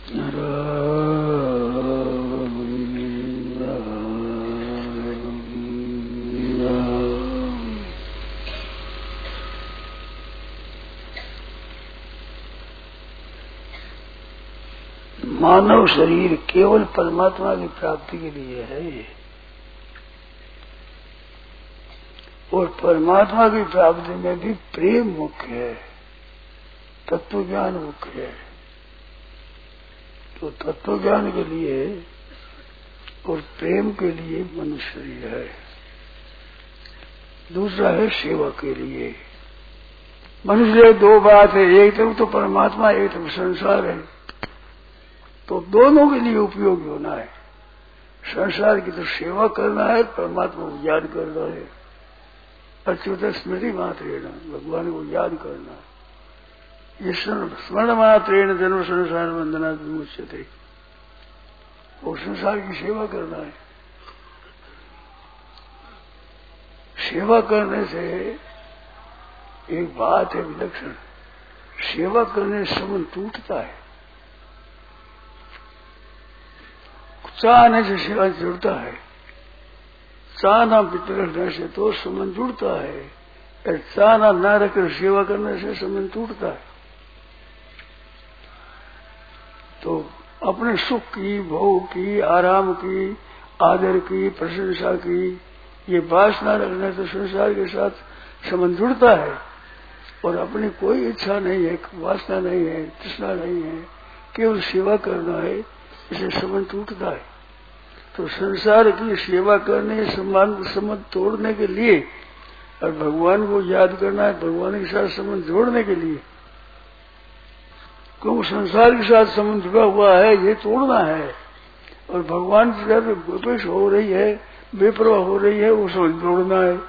मानव शरीर केवल परमात्मा की प्राप्ति के लिए है, और परमात्मा की प्राप्ति में भी प्रेम मुख्य है, तत्व ज्ञान मुख्य है। तो तत्व ज्ञान के लिए और प्रेम के लिए मनुष्य शरीर है। दूसरा है सेवा के लिए। मनुष्य दो बात है, एक तरफ तो परमात्मा, एक तरफ संसार है, तो दोनों के लिए उपयोगी होना है। संसार की तो सेवा करना है, परमात्मा को याद करना है। अच्युत स्मृति मात्रेण, भगवान को याद करना है। ये स्मरण मात्रेण जन्म संसार वंदना विमुच्यते, वो संसार की सेवा करना है। सेवा करने से एक बात है विलक्षण, सेवा करने से संबंध टूटता है। चाहने से सेवा जुड़ता है, चाहना रखने से तो संबंध जुड़ता है, और चाहना न रखकर सेवा करने से संबंध टूटता है। तो अपने सुख की, भोग की, आराम की, आदर की, प्रशंसा की ये वासना रखने से संसार के साथ संबंध जुड़ता है, और अपनी कोई इच्छा नहीं है, वासना नहीं है, तृष्णा नहीं है, केवल सेवा करना है, इसे संबंध टूटता है। तो संसार की सेवा करने, संबंध तोड़ने के लिए और भगवान को याद करना है, भगवान के साथ संबंध जोड़ने के लिए। क्योंकि संसार के साथ संबंध जुड़ा हुआ है, ये तोड़ना है, और भगवान से जब विपेश हो रही है, बेपरवाह हो रही है, वो संबंध जोड़ना है।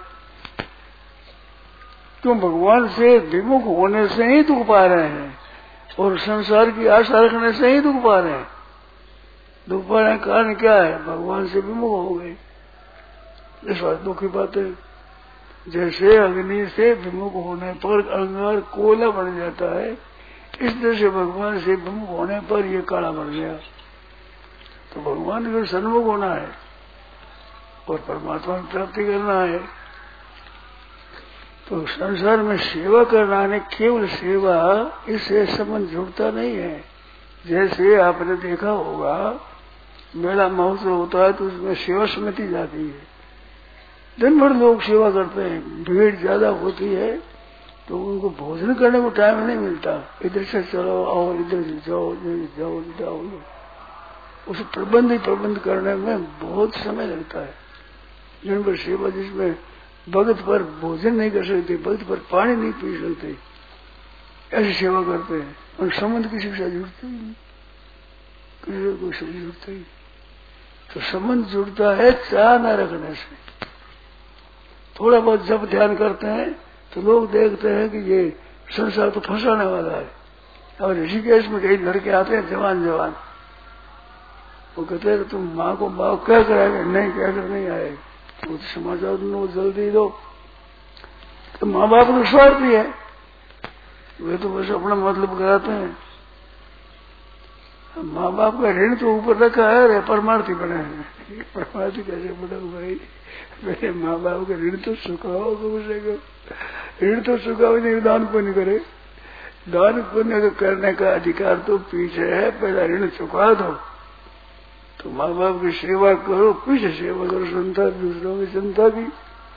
क्यों भगवान से विमुख होने से ही दुख पा रहे हैं, और संसार की आशा रखने से ही दुख पा रहे हैं। दुख पाने का कारण क्या है? भगवान से विमुख हो गए। इस बात दुख की बात है। जैसे अग्नि से विमुख होने पर अंगार कोयला बन जाता है, इस तरह से भगवान से विमुख होने पर ये काला बन गया। तो भगवान को सन्मुख होना है और परमात्मा की प्राप्ति करना है। तो संसार में सेवा करना है, केवल सेवा, इससे संबंध जुड़ता नहीं है। जैसे आपने देखा होगा मेला महोत्सव होता है तो उसमें सेवा समिति जाती है, दिन भर लोग सेवा करते हैं, भीड़ ज्यादा होती है तो उनको भोजन करने को टाइम नहीं मिलता। इधर से चलो आओ, इधर से जाओ, इधर जाओ, जाओ। उसे प्रबंध करने में बहुत समय लगता है। दिन भर सेवा, जिसमें भगत पर भोजन नहीं कर सकते, भगत पर पानी नहीं पी सकते, ऐसी सेवा करते हैं। और संबंध किसी के साथ जुड़ता ही नहीं, किसी को संबंध जुड़ता ही। तो संबंध जुड़ता है चाह न रखने से। थोड़ा बहुत जब ध्यान करते हैं तो लोग देखते हैं कि ये संसार तो फंसाने वाला है। और ऋषिकेश में कई लड़के आते हैं जवान, वो कहते हैं तुम माँ को बाप क्या कराएंगे? नहीं, कहकर नहीं आए, वो तो समाचार दो, जल्दी दो। तो माँ बाप को स्वार्थी है, वे तो बस अपना मतलब कराते हैं। माँ बाप का ऋण तो ऊपर रखा है और परमार्थी बने हैं। परमार्थी कैसे बने भाई? मेरे माँ बाप का ऋण तो चुकाओ, ऋण तो चुकाओ, नहीं दान पुण्य करे। दान पुण्य करने का अधिकार तो पीछे है, पहला ऋण चुका दो। तो माँ बाप की सेवा करो, पीछे सेवा करो जनता, दूसरों की जनता की।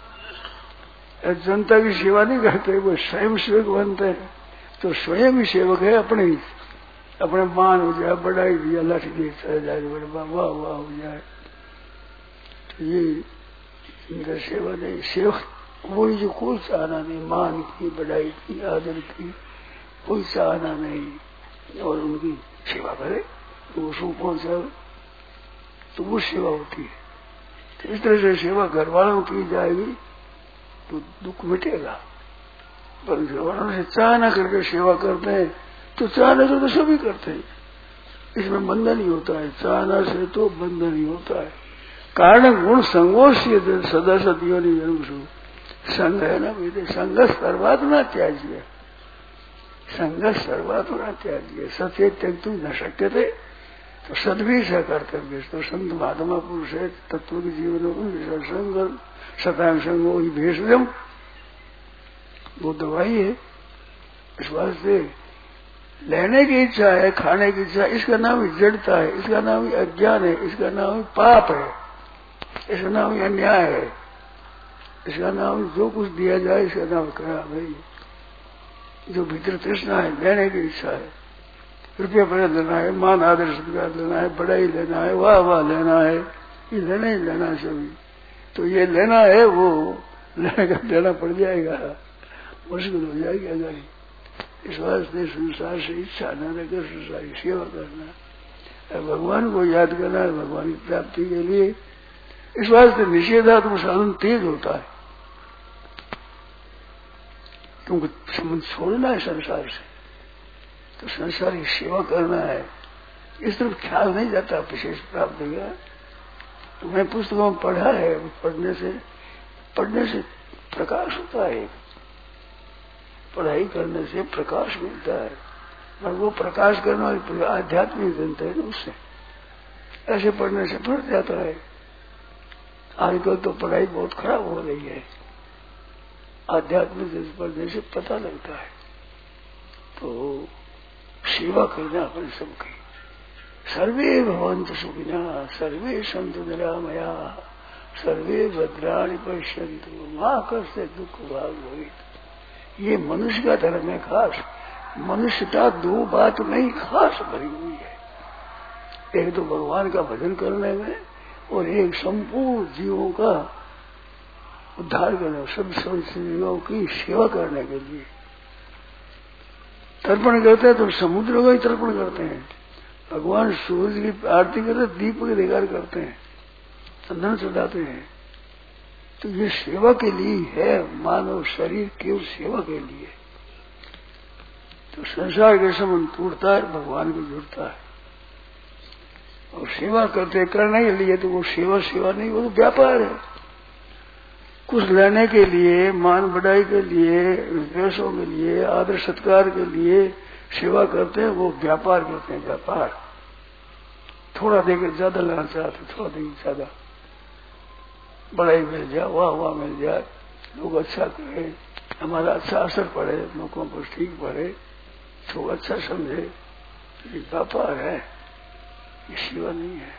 जनता की सेवा नहीं करते, वो स्वयं सेवक बनते हैं। तो स्वयं ही सेवक है, अपने मान हो जाए, बढ़ाई दिया, लठ दी, चल जाए, वाह वाह हो जाए। तो ये इनका सेवा नहीं। सेवा कोई जो कोई चाहना नहीं, मान की, बढ़ाई की, आदर की कोई चाहना नहीं, और उनकी सेवा करे तो उसको पहुंचा, तो वो सेवा होती है। तो इस तरह से सेवा घर वालों की जाएगी तो दुख मिटेगा। पर घर वालों से चाह न करके सेवा करते हैं तो चाहने से तो सभी करते हैं, इसमें बंधन ही होता है। चाहना से तो बंधन ही होता है। कारण गुण संगोष्ठ सदा सतियों ने जन्म संग है ना, वेदे संघर्ष सर्वात न त्याज्य, संघर्ष सर्वात न त्याज्य, सत्य त्यक्तुम न शक्यते, तो सद्भी सा कर्तव्य। तो संत महात्मा पुरुष है तत्व के जीवन संग सतांग संग वही भेषजम, वो दवाई है। इस वास्ते लेने की इच्छा है, खाने की इच्छा, इसका नाम ही जड़ता है, इसका नाम ही अज्ञान है, इसका नाम ही पाप है, इसका नाम ही अन्याय है, इसका नाम जो कुछ दिया जाए इसका नाम कहा भाई। जो भीतर तृष्णा है, लेने की इच्छा है, रुपया पैसा लेना है, मान आदर सत्कार लेना है, बड़ाई लेना है, वाह वाह लेना है, ये लेना ही लेना है सभी। तो ये लेना है, वो लेना पड़ जाएगा, मुश्किल हो जाएगी अगर। इस वास्ते संसार से इच्छा न रखकर संसार की सेवा करना, भगवान को याद करना है भगवान की प्राप्ति के लिए। इस वास्ते निषेधात्मक साधन तेज होता है, क्योंकि संबंध छोड़ना है संसार से, तो संसार की सेवा करना है। इस तरफ ख्याल नहीं जाता विशेष प्राप्ति का। तो मैं पुस्तकों में पढ़ा है, पढ़ने से प्रकाश होता है, पढ़ाई करने से प्रकाश मिलता है, और वो प्रकाश करने वाली आध्यात्मिक ग्रंथ है उससे, ऐसे पढ़ने से बढ़ जाता है। आजकल तो पढ़ाई बहुत खराब हो रही है, आध्यात्मिक पढ़ने से पता लगता है। तो सेवा करना अपन सबकी। सर्वे भवन्तु सुखिनः, सर्वे सन्तु निरामयाः, सर्वे भद्राणि पश्यन्तु मा कश्चित् दुःखभाग् भवेत्। ये मनुष्य का धर्म है खास। मनुष्यता दो बात में ही खास भरी हुई है, एक तो भगवान का भजन करने में, और एक संपूर्ण जीवों का उद्धार करने, सब जीवों की सेवा करने के लिए। तर्पण करते हैं तो समुद्र का ही तर्पण करते हैं, भगवान सूरज की आरती करते, दीप के अधिकार करते हैं, चंदन चढ़ाते हैं। तो ये सेवा के लिए है, मानव शरीर केवल सेवा के लिए। तो संसार के संबंध टूटता है, भगवान को जुड़ता है। और सेवा करते करने के लिए तो वो सेवा नहीं, वो तो व्यापार है। कुछ लेने के लिए, मान बढ़ाई के लिए, पैसों के लिए, आदर सत्कार के लिए सेवा करते हैं, वो व्यापार करते हैं, व्यापार। थोड़ा देकर ज्यादा लेना चाहते, थोड़ा देकर ज्यादा, बड़ाई मिल जाए, वाह वाह मिल जाए, लोग अच्छा करें, हमारा अच्छा असर पड़े, लोगों पर ठीक पड़े, तो अच्छा समझे, ये व्यापार है, ये सेवा नहीं है।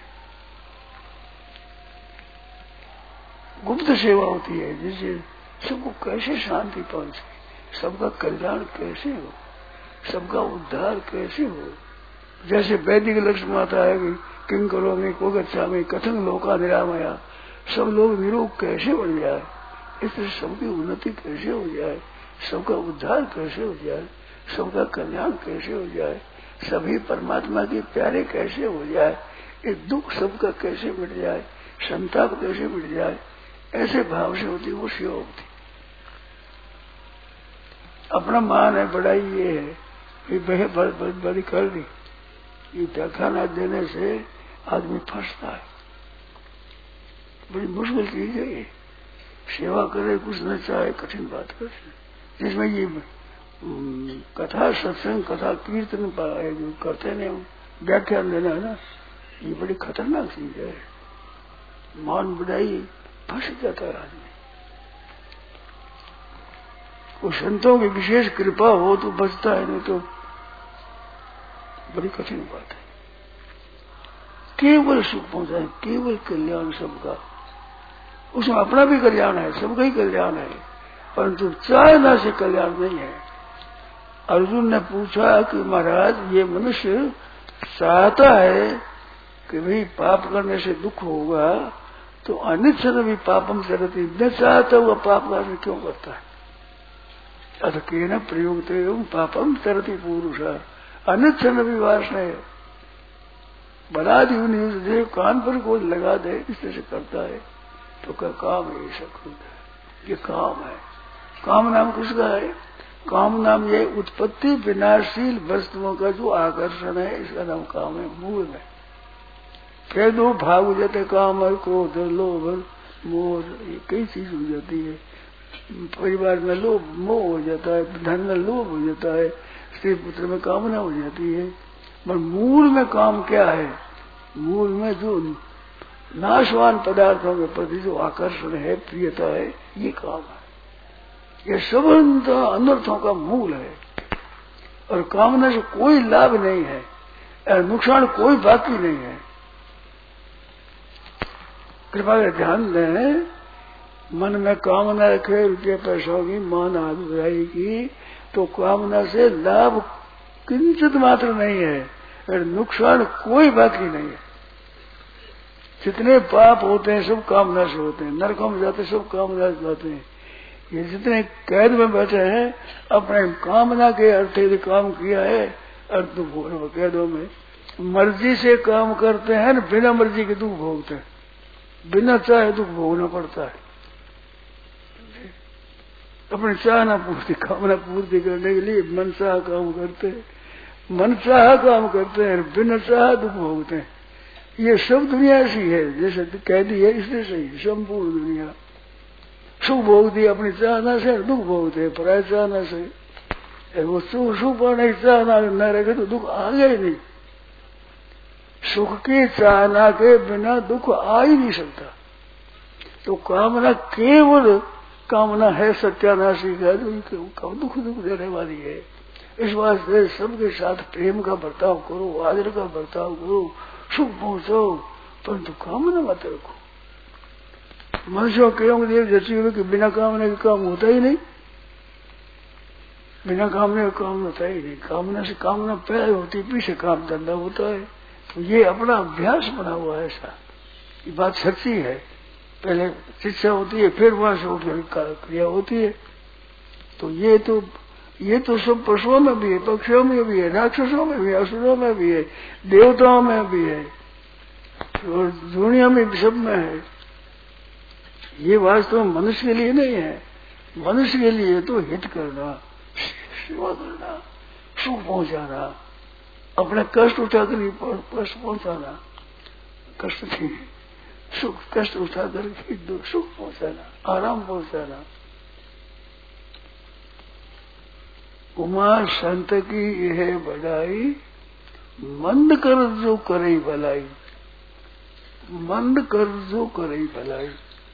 गुप्त सेवा होती है, जिससे सबको कैसे शांति पहुंचे, सबका कल्याण कैसे हो, सबका उद्धार कैसे हो। जैसे वैदिक लक्ष्य माता है कि किंग करो में को गच्छा में कथन लोका निरामया, सब लोग निरोग कैसे बन जाए, इससे सबकी उन्नति कैसे हो जाए, सबका उद्धार कैसे हो जाए, सबका कल्याण कैसे हो जाए, सभी परमात्मा के प्यारे कैसे हो जाए, एक दुख सबका कैसे मिट जाए, संताप कैसे मिट जाए, ऐसे भाव से होती वो सेवा होती। अपना मान है, बड़ाई ये है, ये बड़ी कर दी, ये व्याख्यान देने से आदमी फंसता है। बड़ी मुश्किल चीज है ये, सेवा करे कुछ न चाहे, कठिन बात कर। जिसमें ये कथा सत्संग कथा कीर्तन जो करते हैं व्याख्यान देना है ना, ये बड़ी खतरनाक चीज है। मान बढ़ाई फंस जाता है आदमी। वो संतों की विशेष कृपा हो तो बचता है, नहीं तो बड़ी कठिन बात है। केवल सुख पहुंचाए, केवल कल्याण सबका, उसमें अपना भी कल्याण है, सबका ही कल्याण है, परंतु चाहना से कल्याण नहीं है। अर्जुन ने पूछा कि महाराज ये मनुष्य चाहता है कि भाई पाप करने से दुख होगा, तो अनिच्छन भी पापम चरती, न चाहता हुआ पाप करने क्यों करता है। अथ केन प्रयोगते पापम चरती पुरुष, अनिच्छन भी वासना है, बना दी उन्हें कान पर को लगा दे, इस तरह से करता है। तो क्या काम है, ये सब ये काम है। काम नाम किसका है? काम नाम ये उत्पत्ति विनाशशील वस्तुओं का जो आकर्षण है, इसका नाम काम है। मूल में फिर दो भाग हो जाते, काम और क्रोध, लोभ, मोह, ये कई चीज हो जाती है। परिवार में लोभ मोह हो जाता है, धन में लोभ हो जाता है, स्त्री पुत्र में कामना हो जाती है। पर मूल में काम क्या है? मूल में जो नाशवान पदार्थों के प्रति जो आकर्षण है, प्रियता है, ये काम है। ये सब अनर्थों का मूल है। और कामना से कोई लाभ नहीं है और नुकसान कोई बाकी नहीं है। कृपा कर ध्यान दें, मन में कामना रखे रुपये पैसों की, मान आदि बुराई की, तो कामना से लाभ किंचित मात्र नहीं है और नुकसान कोई बाकी नहीं है। जितने पाप होते हैं सब कामना से होते हैं, नरकों में जाते सब कामना से जाते हैं। ये जितने कैद में बैठे हैं अपने कामना के अर्थ यदि काम किया है, अर्थ भोग कैदों में मर्जी से काम करते हैं, बिना मर्जी के दुख भोगते हैं, बिना चाहे दुख भोगना पड़ता है। अपनी चाहना पूर्ति, कामना पूर्ति करने के लिए मनचाह काम करते हैं, मनचाह काम करते हैं, बिना चाह दुख भोगते हैं। ये सब दुनिया ऐसी है, जैसे कह दी है इसलिए सही, संपूर्ण दुनिया सुख भोगती अपनी चाहना से, दुख भोगते पराय चाहना से। वो सुख पाने की चाहना न रखे तो दुख आ गया ही नहीं। सुख की चाहना के बिना दुख आ ही नहीं सकता। तो कामना केवल कामना है सत्यानाशी का, दुख देने वाली है। इस वास्ते सबके साथ प्रेम का बर्ताव करो, आदर का बर्ताव करो, सुख पहुंचो, परंतु कामना मत रखो। मनुष्यों के देव जैसी हुए कि बिना कामना के काम होता ही नहीं, बिना कामना का काम होता ही नहीं। कामना से कामना पैदा होती, पीछे काम धंधा होता है। तो ये अपना अभ्यास बना हुआ है ऐसा। ये बात सच्ची है। पहले शिक्षा होती है, फिर वहां से फिर क्रिया होती है। तो ये तो सब पशुओं में भी है, पक्षियों में भी है, राक्षसों में भी है, असुरों में भी है, देवताओं में भी है और दुनिया में भी सब में है। ये वास्तव में मनुष्य के लिए नहीं है। मनुष्य के लिए तो हित करना, सेवा करना, सुख पहुंचाना, अपने कष्ट उठाकर पहुंचाना, कष्ट नहीं, सुख कष्ट उठाकर सुख पहुंचाना, आराम पहुंचाना। उमा संत की यह बढ़ाई, मंद कर जो करे भलाई, मंद कर जो करे भलाई,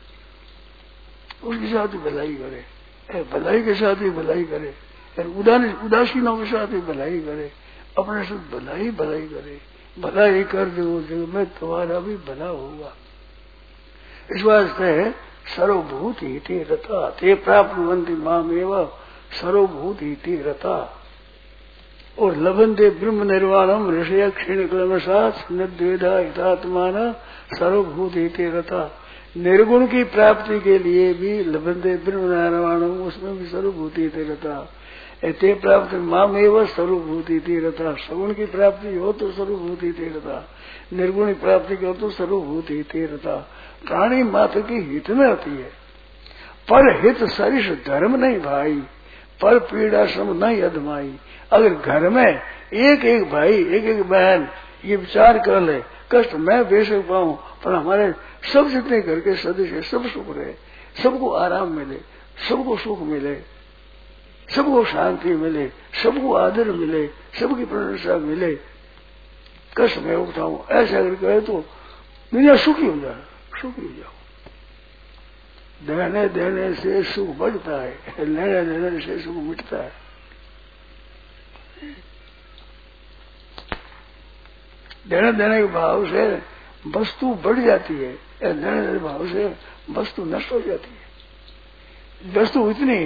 उसके साथ ही भलाई करे, भलाई के साथ ही भलाई करे, उदासीनों के साथ ही भलाई करे, अपने साथ भलाई भलाई करे। भलाई कर दो जग में तुम्हारा भी भला होगा। इस वास्ते सर्वभूत हिते रता ते प्राप्त बनती माम एवं सर्वभूत हिते रता। और लभन्ते ब्रह्म निर्वाणम ऋषय क्षीण कलमसात नद्वेदा हितात्मान सर्वभूत हिते रता। निर्गुण की प्राप्ति के लिए भी लभन्ते ब्रह्म निर्वाणम, उसमें भी सर्वभूत हिते रता। ते प्राप्त माम एवं सर्वभूति तीरथा। सगुण की प्राप्ति हो तो सर्वभूति तीरथा, निर्गुण की प्राप्ति हो तो सर्वभूति तीरथा। प्राणी मात्र की हित में होती है, पर हित सरिष धर्म नहीं भाई, पर पीड़ा श्रम नहीं अधमाई। अगर घर में एक एक भाई एक एक बहन ये विचार कर ले, कष्ट मैं बेशक पाऊं पर हमारे सब जितने घर के सदस्य सब सुख रहे, सबको आराम मिले, सबको सुख मिले, सबको शांति मिले, सबको आदर मिले, सबकी प्रशंसा मिले, कष्ट मैं उठाऊं, ऐसा अगर कहे तो दुनिया सुखी हो जाए, सुखी हो जाओ। देने देने से सुख बढ़ता है, लेने देने से सुख मिटता है। देने देने के भाव से वस्तु बढ़ जाती है, देने देने भाव से वस्तु नष्ट हो जाती है। वस्तु इतनी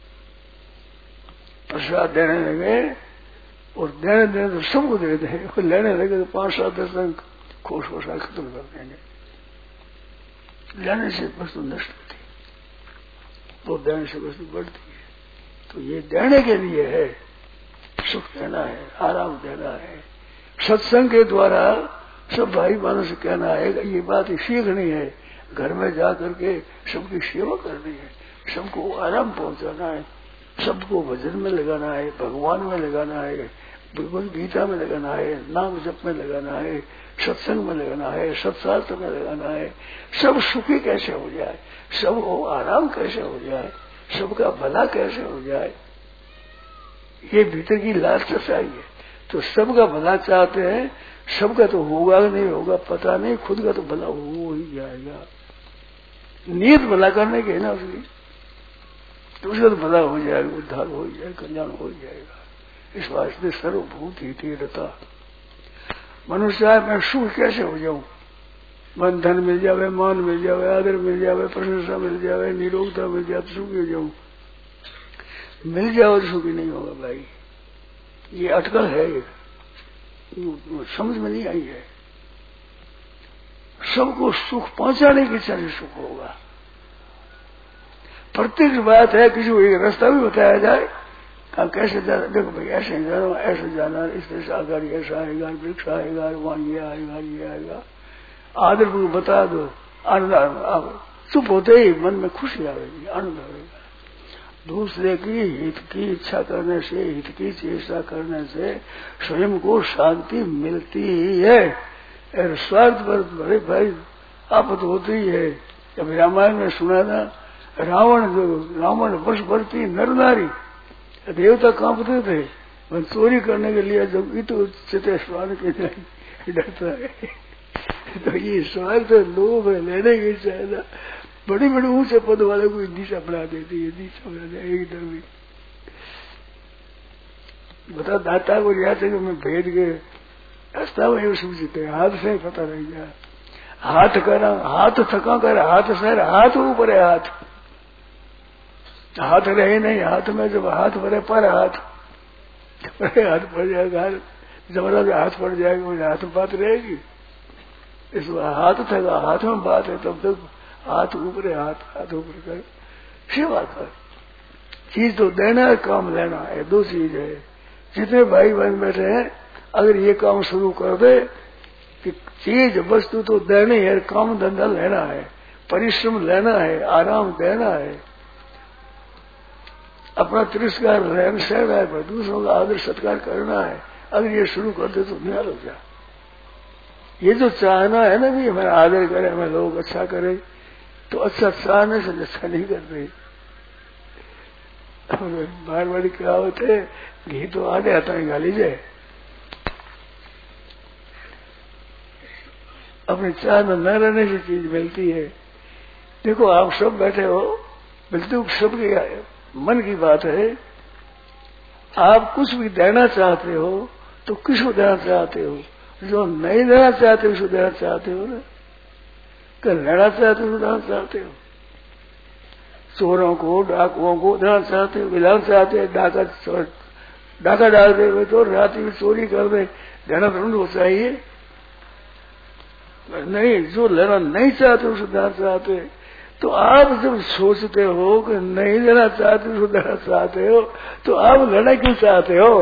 प्रसाद देने लगे और देने देने तो सबको दे देंगे, लेने लगे तो 5-7 दिन खोश खोशा खत्म कर देंगे। लेने से वस्तु नष्ट होती है, तो देने से वस्तु बढ़ती है। तो ये देने के लिए है, सुख देना है, आराम देना है। सत्संग के द्वारा सब भाई बहनों से कहना है, ये बात सीखनी है, घर में जा करके सबकी सेवा करनी है, सबको आराम पहुंचाना है, सबको भजन में लगाना है, भगवान में लगाना है, भगवद गीता में लगाना है, नाम जप में लगाना है, सत्संग में लगाना है, सत्शास्त्र में लगाना है। सब सुखी कैसे हो जाए, सबको आराम कैसे हो जाए, सबका भला कैसे हो जाए, ये भीतर की लालसा चाहिए। तो सबका भला चाहते हैं, सबका तो होगा नहीं होगा पता नहीं, खुद का तो भला हो ही जाएगा। नीयत भला करने के है ना उसकी, तो उसका तो भला हो जाएगा, उद्धार हो जाएगा, कल्याण हो जाएगा। इस वास्ते सर्वभूत ही तीरता मनुष्य मैं सुख कैसे हो जाऊं, मन धन मिल जावे, मान मिल जावे, आदर मिल जावे, प्रशंसा मिल जावे, निरोगता मिल जाए तो सुखी हो जाऊं, मिल जाओ तो सुखी नहीं होगा भाई। ये अटकल है, समझ में नहीं आई है। सबको सुख पहुंचाने की इच्छा से सुख होगा। प्रत्येक बात है, किसी को एक रास्ता भी बताया जाए, आप कैसे जाना, देखो भाई ऐसे जाना, ऐसे जाना, इस तरह से आकर ऐसा आएगा, वृक्ष आएगा, वहां ये आएगा, ये आएगा, आदर को बता दो, आनंद आप चुप होते ही मन में खुशी आएगी, आनंद आएगा। दूसरे की हित की इच्छा करने से, हित की चेष्टा करने से स्वयं को शांति मिलती ही है। और स्वार्थ पर बड़े भाई आपत होती ही है। जब रामायण में सुना था, रावण वर्ष भरती नर नारी देवता कांपते थे, वह चोरी करने के लिए जब तो चिते स्वान के डरता है। तो ये स्वार्थ लोभ है, लेने की चाहना बड़ी बड़ी ऊंचे पद वाले को दिशा बढ़ा देती है, दिशा बढ़ा दे एक डर भी बता दाता को याद है कि मैं भेद के रास्ता में सूचित है, हाथ से पता नहीं गया, हाथ करा हाथ थका कर हाथ सर हाथ ऊपर है, हाथ रहे नहीं हाथ में, जब हाथ भरे पर हाथ हाथ पड़ जाएगा, जबरा जो हाथ पड़ जाएगा मुझे हाथ में बात रहेगी। इस हाथ थका हाथ में बात है, तब तक हाथ ऊपर है, हाथ ऊपर कर सेवा कर। चीज तो देना है, काम लेना है, दो चीज है। जितने भाई बहन बैठे हैं अगर ये काम शुरू कर दे कि चीज वस्तु तो देनी है, काम धंधा लेना है, परिश्रम लेना है, आराम देना है, अपना तिरस्कार रहन सहना है, दूसरों का आदर सत्कार करना है, अगर ये शुरू कर दे तो न्याय हो जाए। ये जो चाहना है ना भी हमें आदर करे, हमें लोग अच्छा करे, तो अच्छा चाहने से अच्छा नहीं कर रही। बार बार क्या होते घी तो आगे आता है गाली जाए, अपनी चाह में न रहने से चीज मिलती है। देखो आप सब बैठे हो, बिल्कुल सबके मन की बात है, आप कुछ भी देना चाहते हो तो किसको देना चाहते हो? जो नहीं देना चाहते उसको देना चाहते हो ना, कर लेना चाहते हो देना चाहते हो, चोरों को डाकुओं को देना चाहते हो, मिलाना चाहते हो, डाका डालते हुए तो रात में चोरी कर दे, देना तो चाहिए नहीं। जो लेना नहीं चाहते उसको देना चाहते, तो आप जब सोचते हो कि नहीं लेना चाहते उसको देना चाहते हो, तो आप लेना क्यों चाहते हो?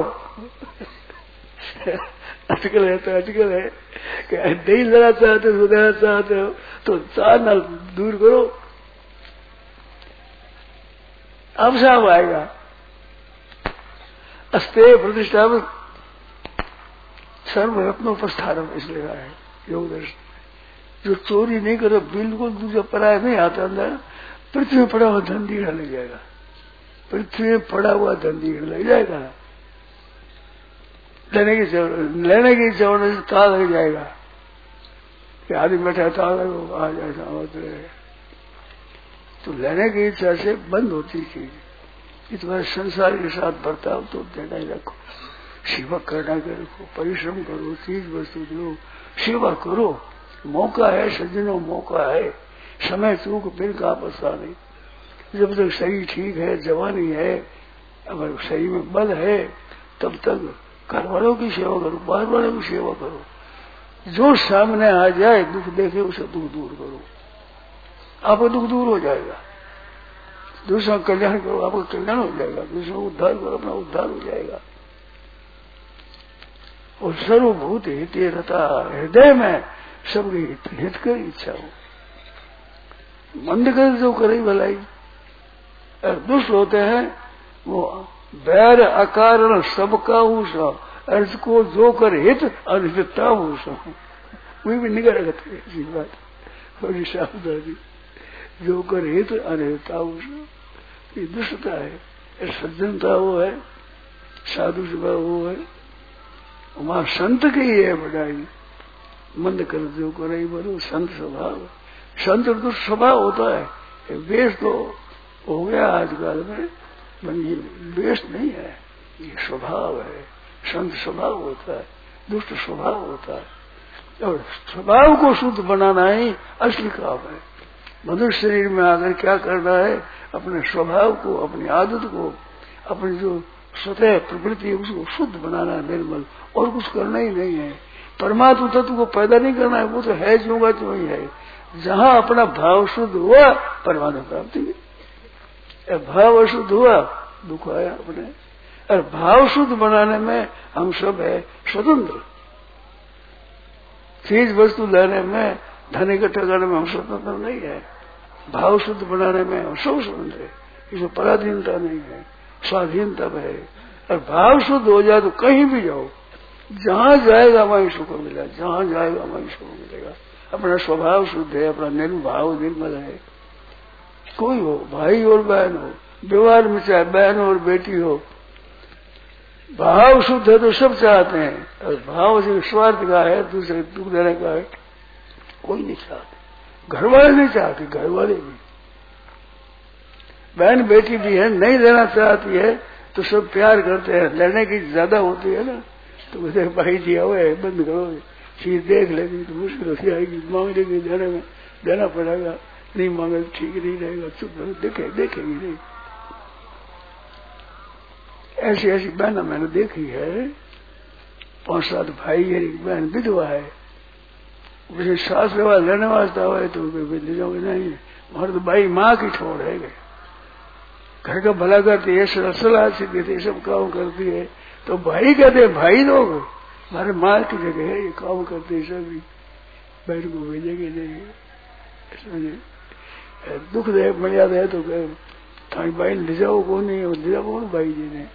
अटकल है तो अटकल है कि नहीं लेना चाहते उसको देना चाहते हो, तो चाह ना दूर करो, अब साहब आएगा। अस्ते प्रतिष्ठा में सर्वरत्नों पर स्थान इसलिए है योग दर्शन। जो चोरी नहीं करे बिल्कुल दूसरा पराया नहीं आता अंदर, पृथ्वी में पड़ा हुआ धन दीड़ा लग जाएगा, पृथ्वी में पड़ा हुआ धन दीड़ा लग जाएगा, लेने की जरूरत से ताला लग जाएगा कि आदमी बैठा ताला आ जाएगा, तो लेने की इच्छा से बंद होती चीज। इस बार संसार के साथ बर्ताव तो देना ही रखो, सेवा करना के रखो, परिश्रम करो, चीज वस्तु दो, सेवा करो, मौका है सज्जनों, मौका है, समय चूक फिर का पता नहीं। जब तक शरीर ठीक है, जवानी है, अगर शरीर में बल है, तब तक घर वालों की सेवा करो, बाहर वालों की सेवा करो, जो सामने आ जाए दुख देखे उसे दुख दूर करो, आपका दुख दूर हो जाएगा। दूसरा कल्याण करो, आपका कल्याण हो जाएगा, दूसरा उद्धार करो, अपना उद्धार हो जाएगा। और सर्वभूत हित रहता हृदय में सबकी हित कर इच्छा हो, मंद कर जो करे भलाई। और दुष्ट होते हैं वो बैर अकारण सबका ऊषा, अर्ज को जो कर हित अनहितता ऊषा, वही भी निगह रखते हैं ऐसी बात। और सावधानी जो कर हित अनहितता ऊषा, ये दुष्टता है, सज्जनता वो है, साधु स्वभाव वो है, वहां संत की है बढ़ाई, मंद कर जो करे बोलो संत स्वभाव। संत तो स्वभाव होता है, वेश तो हो गया आजकल में, ये वेश नहीं है, ये स्वभाव है। संत स्वभाव होता है, दुष्ट स्वभाव होता है, और स्वभाव को शुद्ध बनाना ही असली काम है। मनुष्य शरीर में आकर क्या करना है, अपने स्वभाव को, अपनी आदत को, अपनी जो स्वतः प्रवृत्ति उसको शुद्ध बनाना है, निर्मल, और कुछ करना ही नहीं है। परमात्मा तत्व को पैदा नहीं करना है, वो तो है जोगा जो ही है। जहां अपना भाव शुद्ध हुआ परमात्मा प्राप्ति में, भाव अशुद्ध हुआ दुख आया अपने। और भाव शुद्ध बनाने में हम सब है स्वतंत्र, चीज वस्तु लेने में, धन इकट्ठा करने में हम स्वतंत्र नहीं है। भाव शुद्ध बनाने में हम सब स्वतंत्र है, इसमें पराधीनता नहीं है, स्वाधीनता है। और भाव शुद्ध हो जाए तो कहीं भी जाओ, जहां जाएगा वहीं सुख मिलेगा, जहां जाएगा वहीं सुख मिलेगा। अपना स्वभाव शुद्ध है, अपना निर्भाव निर्मल है। कोई हो, भाई और बहन हो, व्यवहार में चाहे बहन और बेटी हो, भाव शुद्ध है तो सब चाहते हैं। और भाव से स्वार्थ का है, दूसरे दुख देने का है, कोई नहीं चाहते। घर वाले नहीं चाहते, घर वाले भी, बहन बेटी भी है, नहीं लेना चाहती है तो सब प्यार करते हैं। लेने की ज्यादा होती है ना, तो मुझे भाई दिया हुआ है, बंद करो, चीज देख लेगी तो मुश्किल हो जाएगी, मांग लेंगे देने में, देना पड़ेगा, नहीं मांगे तो ठीक नहीं रहेगा, चुप रहो, देखेगी नहीं। ऐसी ऐसी बहना मैंने देखी है, 5-7 भाई है, एक बहन विधवा है, उसे सास व्यवहार लेने वास्ता हुआ है तो ले जाओगे नहीं, हमारे तो भाई माँ की ठोर है, घर का भला करती है, सलाह से देती है, सब काम करती है। तो भाई कहते हैं, भाई लोग हमारे माँ की जगह है, ये काम करते हैं, सभी बहन को भेजेंगे नहीं, दुख दे मर्यादा है तो थाई भाई ले जाओ को नहीं, ले जाओ कौन भाई जी ने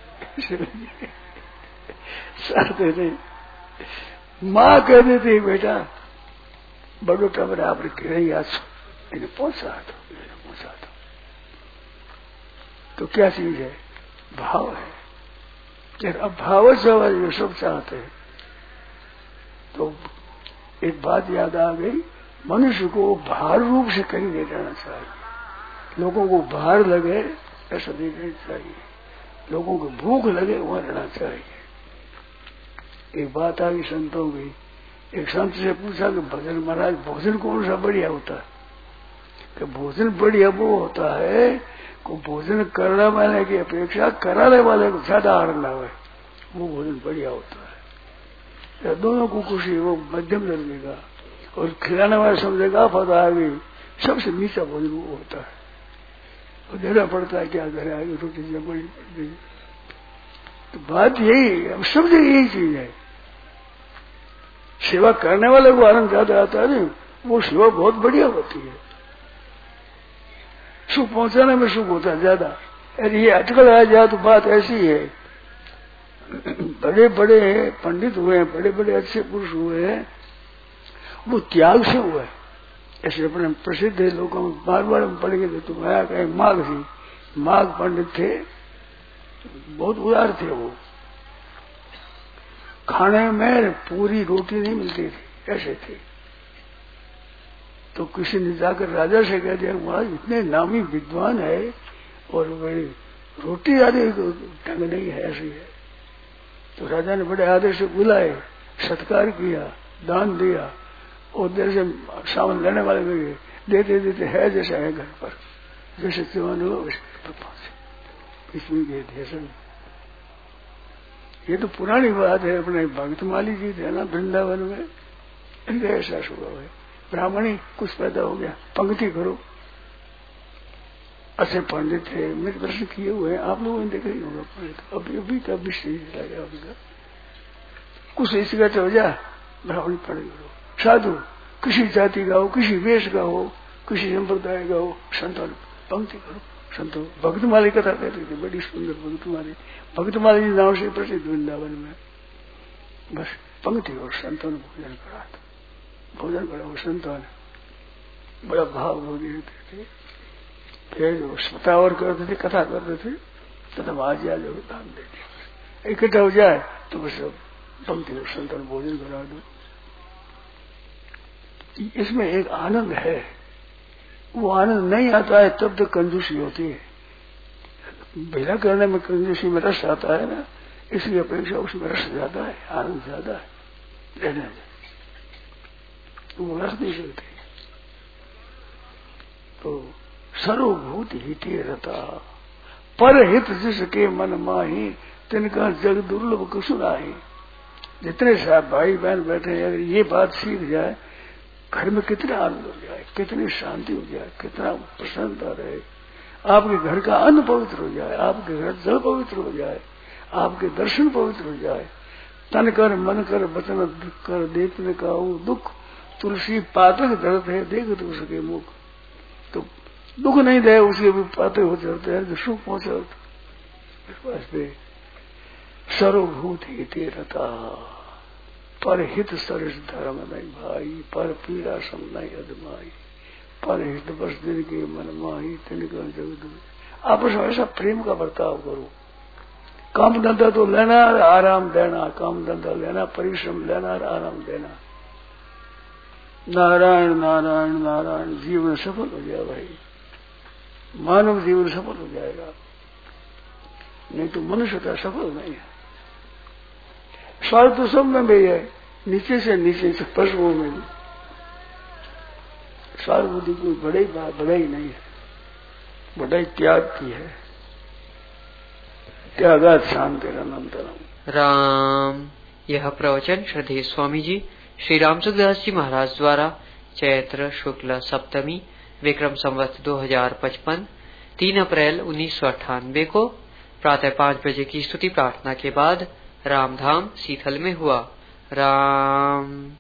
सारते नहीं। माँ कह देती बेटा बड़ो टबर आपने कह इन्हें पहुंचा दो, तो क्या चीज है, भाव है। अब भाव से जो सब चाहते हैं, तो एक बात याद आ गई, मनुष्य को भार रूप से कहीं नहीं रहना चाहिए। लोगों को भार लगे ऐसा नहीं रहना चाहिए, लोगों को भूख लगे वहां रहना चाहिए। एक बात आ गई संतों की, एक संत से पूछा कि भजन महाराज भोजन कौन सा बढ़िया होता है? कि भोजन बढ़िया वो होता है को भोजन करने वाले की अपेक्षा कराने वाले को ज्यादा आनंद आवे, वो भोजन बढ़िया होता है। दोनों को खुशी, वो मध्यम दर्जे का, और खिलाने वाले समझेगा फता आ गई, सबसे नीचा भोजन वो होता है, और देना पड़ता है, क्या घर आएगी रोटी से बड़ी पड़ गई। तो बात यही है, अब सब जगह यही चीज है। सेवा करने वाले को आनंद ज्यादा आता है, नहीं वो सेवा बहुत बढ़िया होती है, सुख पहुंचाने में सुख होता है ज्यादा। अरे ये अटकल आ जाए तो बात ऐसी है, बड़े बड़े पंडित हुए हैं, बड़े बड़े अच्छे पुरुष हुए हैं, वो त्याग से हुए। ऐसे अपने प्रसिद्ध है, लोगों में बार बार हम पढ़ेंगे तो आया कहीं माघ जी, माघ पंडित थे, बहुत उदार थे। वो खाने में पूरी रोटी नहीं मिलती थी, ऐसे थे। तो किसी ने जाकर राजा से कह दिया, महाराज इतने नामी विद्वान है और बड़ी रोटी आदि ढंग नहीं है, ऐसी है। तो राजा ने बड़े आदर से बुलाए, सत्कार किया, दान दिया, और देर से सामान लेने वाले में देते देते है जैसा है घर पर, जैसे जवान हो वैसे पहुंचे, इसमें गए थे सब। ये तो पुरानी बात है, अपने भक्तमाली जी थे ना वृंदावन में, इनका ऐसा स्वभाव है। ब्राह्मणी कुछ पैदा हो गया, पंक्ति करो, अच्छे पंडित थे, मेरे प्रश्न किए हुए हैं, आप लोगों ने देखा ही होगा पंडित, अभी अभी का विषय लगा होगा, कुछ इसका हो जाए ब्राह्मणी पढ़ करो, साधु किसी जाति का हो, किसी वेश का हो, किसी संप्रदाय का हो, संतों पंक्ति करो। संतों भक्तमाली कथा कहती थी, बड़ी सुंदर भक्तमाली, भक्तमाली नाम से प्रसिद्ध वृंदावन में। बस पंक्ति और संतों ने भोजन करा, भोजन करा वो संतों ने, बड़ा भाव हो देते थे। फिर स्वतावर करते थे, कथा करते थे, तब आज दान देते, इकट्ठा हो जाए तो बस पंक्ति में संतन भोजन करा दो। इसमें एक आनंद है, वो आनंद नहीं आता है तब तक कंजूसी होती है। भेला करने में कंजूसी में रस आता है ना, इसकी अपेक्षा उसमें रस ज्यादा है, आनंद ज्यादा है। रहने दे, वो रस नहीं सकते। तो सर्वभूत हिते रता, पर हित जिसके मन माही, तिनका जग दुर्लभ कुसु नाही। जितने साहब भाई बहन बैठे हैं, अगर ये बात सीख जाए, घर में कितना आनंद हो जाए, कितनी शांति हो जाए, कितना प्रसन्नता रहे। आपके घर का अन्न पवित्र हो जाए, आपके घर जल पवित्र हो जाए, आपके दर्शन पवित्र हो जाए। तन कर मन कर वचन कर देखने का वो दुख, तुलसी पातक दर्द है देख तो उसके मुख। तो दुख नहीं दे उसके भी पाते हो जाते हैं, जो सुख पहुंचा। इस वास्ते सर्वभूत हिते रता, पर हित सरस धर्म नहीं भाई, पर पीड़ा सम नहीं अदमाई। पर हित बस दिन के मन माही, तिनका जग। आपस में ऐसा प्रेम का बर्ताव करो। काम धंधा तो लेना आराम देना, काम धंधा लेना परिश्रम लेना आराम देना। नारायण नारायण नारायण, जीवन सफल हो जाए भाई, मानव जीवन सफल हो जाएगा। नहीं तो मनुष्यता सफल नहीं है। स्वार्थ तो सब में भी है, नीचे से नीचे पशुओं में भी। स्वार्थ बुद्धि कोई बड़ी बात बड़ाई नहीं है, बड़ाई त्याग की है। त्यागात शांतिरनंतरम। राम। यह प्रवचन श्रद्धेय स्वामी जी श्री रामसुखदास जी महाराज द्वारा चैत्र शुक्ल सप्तमी विक्रम संवत 2055 3 अप्रैल 1998 को प्रातः 5 बजे की स्तुति प्रार्थना के बाद रामधाम सीथल में हुआ। राम।